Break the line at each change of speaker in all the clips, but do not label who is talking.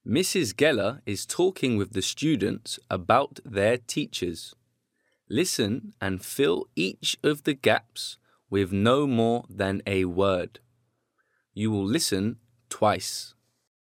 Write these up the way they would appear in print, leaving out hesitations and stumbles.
Mrs. Geller is talking with the students about their teachers. Listen and fill each of the gaps with no more than a word. You will listen twice.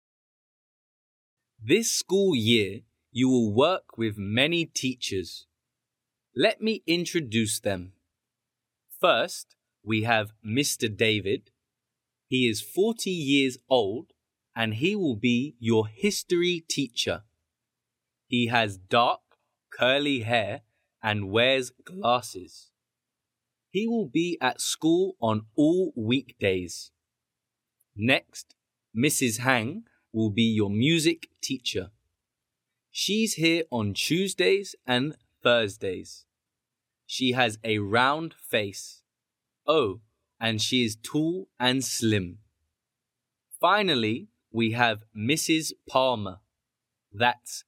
This school year, you will work with many teachers. Let me introduce them. First, we have Mr. David. He is 40 years old and he will be your history teacher. He has dark, curly hair and wears glasses. He will be at school on all weekdays. Next, Mrs. Hang will be your music teacher. She's here on Tuesdays and Thursdays. She has a round face. Oh, and she is tall and slim. Finally, we have Mrs. Palmer. That's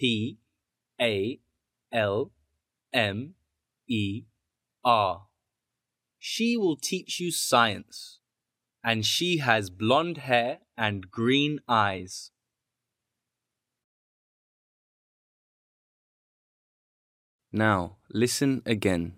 P-A-L-M-E-R. She will teach you science, and she has blonde hair and green eyes. Now, listen again.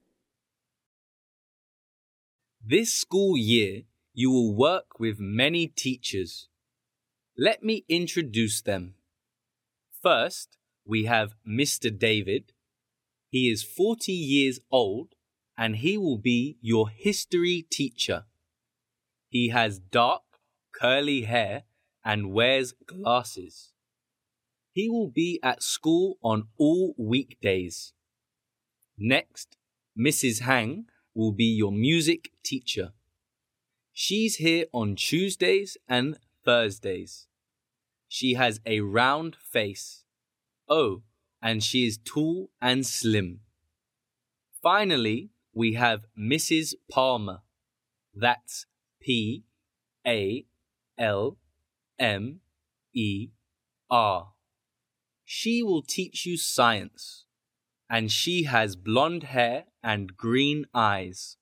This school year, you will work with many teachers. Let me introduce them. First, we have Mr. David. He is 40 years old and he will be your history teacher. He has dark, curly hair and wears glasses. He will be at school on all weekdays. Next, Mrs. Hang will be your music teacher. She's here on Tuesdays and Thursdays. She has a round face. Oh, and she is tall and slim. Finally, we have Mrs. Palmer. That's P-A-L-M-E-R. She will teach you science, and she has blonde hair and green eyes.